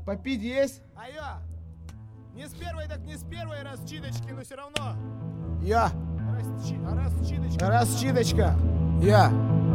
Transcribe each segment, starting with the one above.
Попить есть? Айо! Не с первой, так не с первой расчидочки, но все равно. Я. Расчидочка. Расчидочка. Я.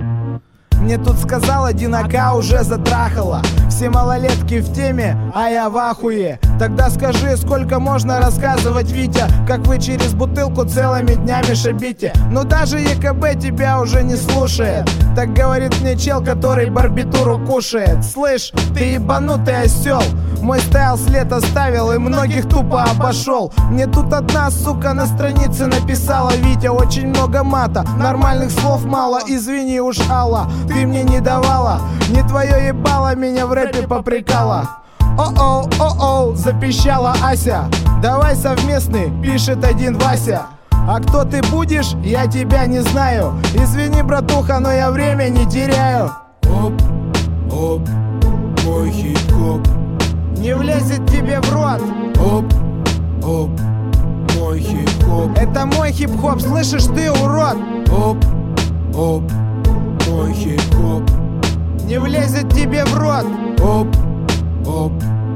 Мне тут сказал один АК уже затрахала. Все малолетки в теме, а я в ахуе. Тогда скажи, сколько можно рассказывать, Витя, как вы через бутылку целыми днями шибите. Но даже ЕКБ тебя уже не слушает. Так говорит мне чел, который барбитуру кушает. Слышь, ты ебанутый осел. Мой стайл след оставил и многих тупо обошел. Мне тут одна сука на странице написала: Витя, очень много мата, нормальных слов мало, извини уж, Алла, ты мне не давала. Не твое ебало меня в рэпе попрекала. О-оу, о-оу, запищала Ася. Давай совместный, пишет один Вася. А кто ты будешь, я тебя не знаю. Извини, братуха, но я время не теряю. Оп, оп, мой хип-хоп Не влезет тебе в рот. Оп, оп, мой хип-хоп Это мой хип-хоп, слышишь ты, урод? Оп, оп, мой хип-хоп Не влезет тебе в рот. Оп, оп,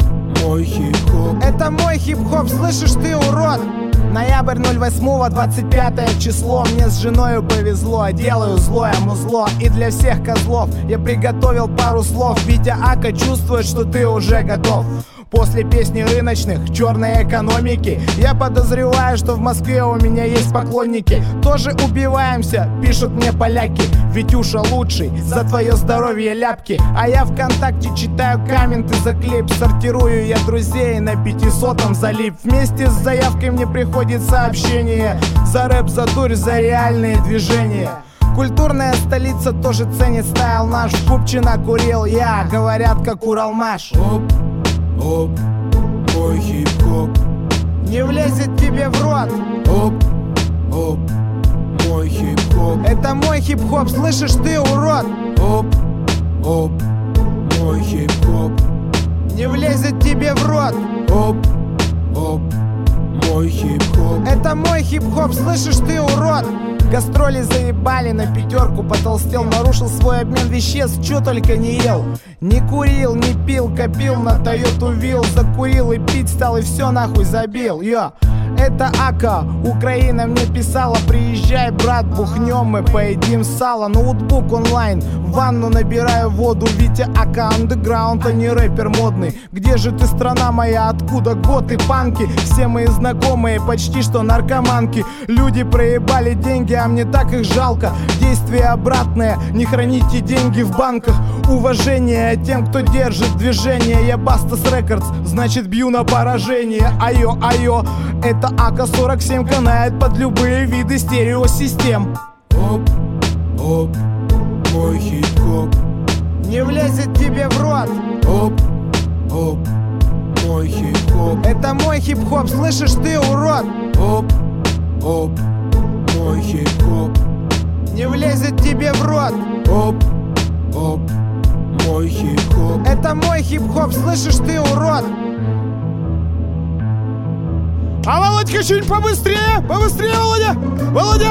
мой хип-хоп Это мой хип-хоп, слышишь ты, урод? Ноябрь 08-го, 25 число. Мне с женою повезло, делаю злое музло. И для всех козлов я приготовил пару слов. Витя Ака чувствует, что ты уже готов. После песни рыночных, черной экономики, я подозреваю, что в Москве у меня есть поклонники. Тоже убиваемся, пишут мне поляки. Витюша лучший, за твое здоровье ляпки. А я ВКонтакте читаю комменты за клип. Сортирую я друзей на 500-м залип. Вместе с заявкой мне приходит сообщение: за рэп, за дурь, за реальные движения. Культурная столица тоже ценит стайл наш. Купчина курил я, говорят, как Уралмаш. Оп, оп, мой хип-хоп Не влезет тебе в рот. Оп, оп, мой хип-хоп Это мой хип-хоп, слышишь ты, урод? Оп, оп, мой хип-хоп Не влезет тебе в рот. Оп, оп, мой хип-хоп Это мой хип-хоп, слышишь ты, урод? Гастроли заебали, на пятерку потолстел. Нарушил свой обмен веществ, чё только не ел. Не курил, не пил, копил на Тойоту Вилл. Закурил и пить стал, и все нахуй забил. Йо, это Ака, Украина мне писала: приезжай, брат, бухнем мы, поедим сало. Ноутбук онлайн, в ванну набираю воду. Витя Ака андеграунд, а не рэпер модный. Где же ты, страна моя, откуда готы, панки? Все мои знакомые почти что наркоманки. Люди проебали деньги, а мне так их жалко. Действие обратное, не храните деньги в банках. Уважение тем, кто держит движение. Я Бастас Рекордс, значит бью на поражение. Айо, айо, это АК-47 канает под любые виды стереосистем. Оп, оп, мой хип-хоп Не влезет тебе в рот. Оп, оп, мой хип-хоп Это мой хип-хоп, слышишь ты, урод? Оп, оп, мой хип-хоп Не влезет тебе в рот. Оп, оп, мой хип-хоп Это мой хип-хоп, слышишь ты, урод? А Володька чуть побыстрее! Побыстрее, Володя! Володя!